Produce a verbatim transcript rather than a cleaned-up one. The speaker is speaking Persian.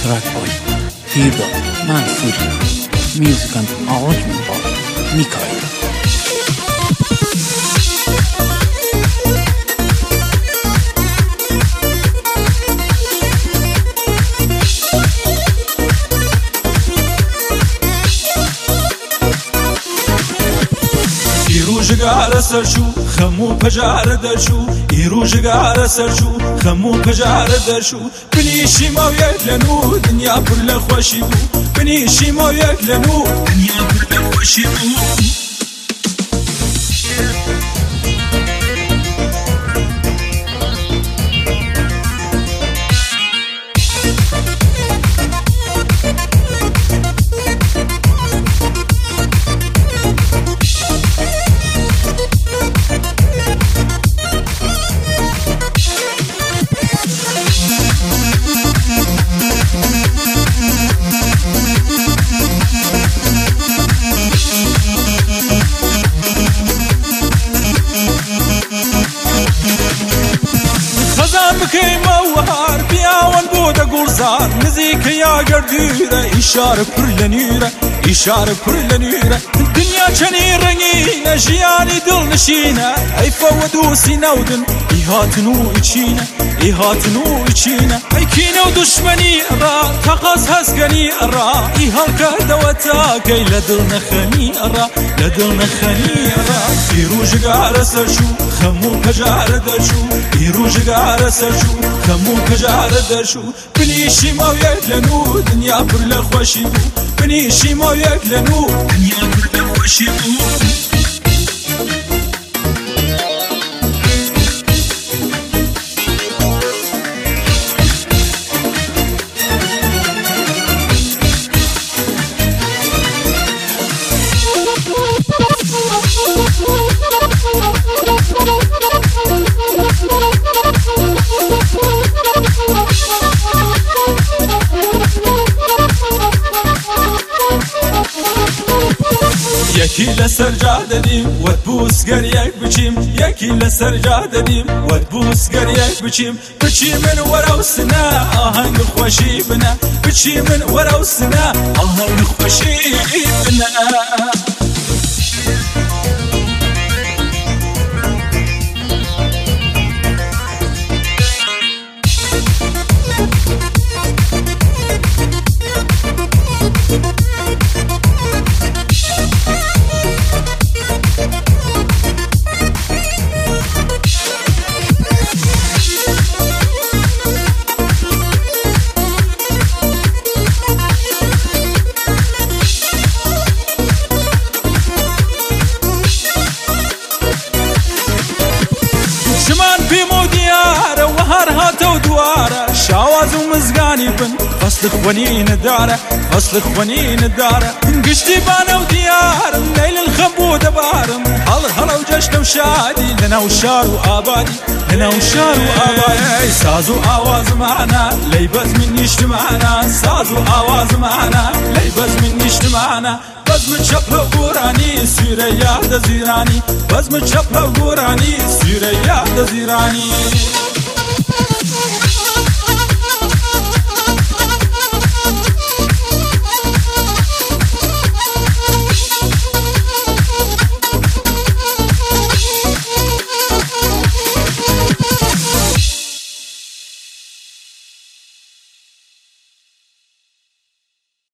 track by Theodor Manfuri, music and arrangement by Mikael. روزگار سرشو خمو پجار درشو ای روزگار سرشو خمو پجار درشو بنیشی ما یک لنو دنیا پر لخوشی بو بنیشی ما یک لنو دنیا پر لخوشی بو بكيمة وهار بياون بودا قرصار نزيك يا قرديرة إشارة كل نيرة إشارة كل نيرة الدنيا كني رنينة جياني دل نشينة أي فودو سينودن إيهاتنو إتشينة إيهاتنو إتشينة أي كينو دشمني را تقص هسقني را إيهالك دوتا كي لدلنا خني را لدلنا خني را إيروج قار سرشو خمو كجار درشو إيروج قار سرشو خمو كجار درشو بنيشي ما يكلنو دنيا پر لخوشي بو بنيشي ما يكلنو دنيا پر لخوشي بو یکی لسر جا دادیم ود بوس گریک بچیم یکی لسر جا دادیم ود بوس گریک بچیم بچی من ورا سنا آهنگ خوشی بنا بچی من ورا سنا آهنگ خوشی بنا وهر هاتو دواره شاواز ومزقاني بن فصل خوانين داره فصل خوانين داره قشتي بانا وديار ليل الخبو دبارم هل هلا وجشنا وشادي لنا وشار وآبادي لنا وشار وآبادي سازو آواز معنا ليبز من يجتمعنا سازو آواز معنا ليبز من يجتمعنا بزم چپلو گورانی سیره یاد زیرانی بزم چپلو گورانی سیره یاد زیرانی